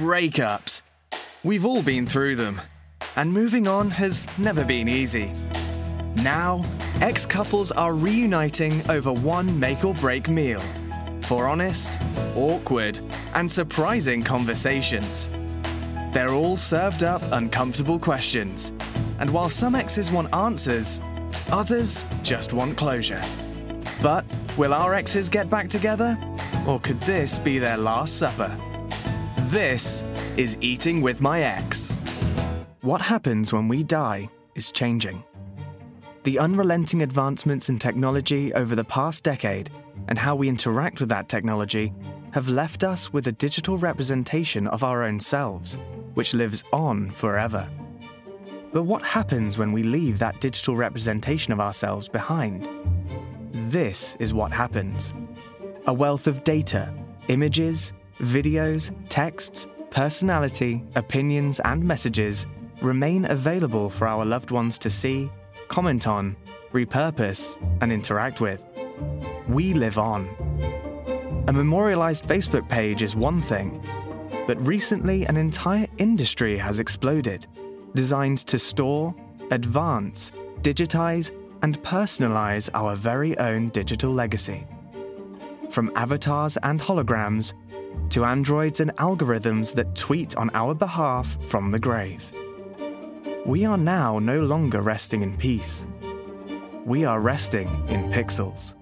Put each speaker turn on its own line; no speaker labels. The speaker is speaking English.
breakups. We've all been through them, and moving on has never been easy. Now, ex-couples are reuniting over one make-or-break meal for honest, awkward, and surprising conversations. They're all served up uncomfortable questions, and while some exes want answers, others just want closure. But will our exes get back together? Or could this be their last supper? This is Eating with My Ex. What happens when we die is changing. The unrelenting advancements in technology over the past decade and how we interact with that technology have left us with a digital representation of our own selves, which lives on forever. But what happens when we leave that digital representation of ourselves behind? This is what happens. A wealth of data, images, videos, texts, personality, opinions, and messages remain available for our loved ones to see, comment on, repurpose, and interact with. We live on. A memorialized Facebook page is one thing, but recently an entire industry has exploded, designed to store, advance, digitize, and personalize our very own digital legacy. From avatars and holograms, to androids and algorithms that tweet on our behalf from the grave. We are now no longer resting in peace. We are resting in pixels.